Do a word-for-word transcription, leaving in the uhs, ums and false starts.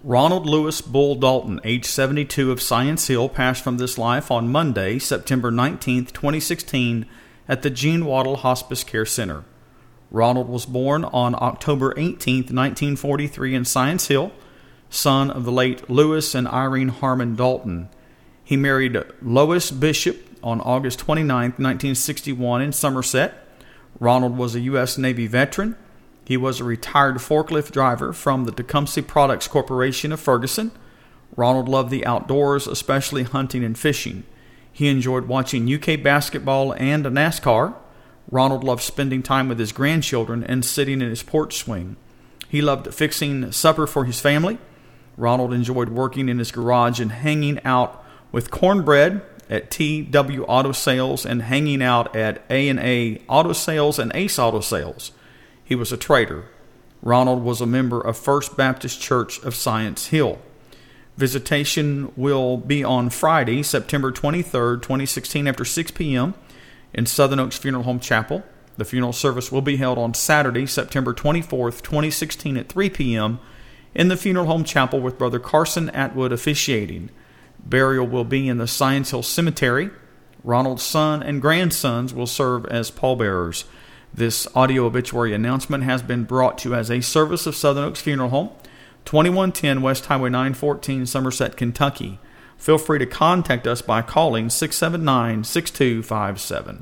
Ronald Lewis Bull Dalton, age seventy-two, of Science Hill, passed from this life on Monday, September nineteenth, twenty sixteen, at the Gene Waddell Hospice Care Center. Ronald was born on October eighteenth, nineteen forty-three in Science Hill, son of the late Lewis and Irene Harmon Dalton. He married Lois Bishop on August twenty-ninth, nineteen sixty-one in Somerset. Ronald was a U S Navy veteran. He was a retired forklift driver from the Tecumseh Products Corporation of Ferguson. Ronald loved the outdoors, especially hunting and fishing. He enjoyed watching U K basketball and NASCAR. Ronald loved spending time with his grandchildren and sitting in his porch swing. He loved fixing supper for his family. Ronald enjoyed working in his garage and hanging out with Cornbread at T W Auto Sales and hanging out at A and A Auto Sales and Ace Auto Sales. He was a trader. Ronald was a member of First Baptist Church of Science Hill. Visitation will be on Friday, September twenty-third, twenty sixteen, after six p.m. in Southern Oaks Funeral Home Chapel. The funeral service will be held on Saturday, September twenty-fourth, twenty sixteen, at three p.m. in the Funeral Home Chapel with Brother Carson Atwood officiating. Burial will be in the Science Hill Cemetery. Ronald's son and grandsons will serve as pallbearers. This audio obituary announcement has been brought to you as a service of Southern Oaks Funeral Home, twenty-one ten West Highway nine fourteen, Somerset, Kentucky. Feel free to contact us by calling six seven nine, six two five seven.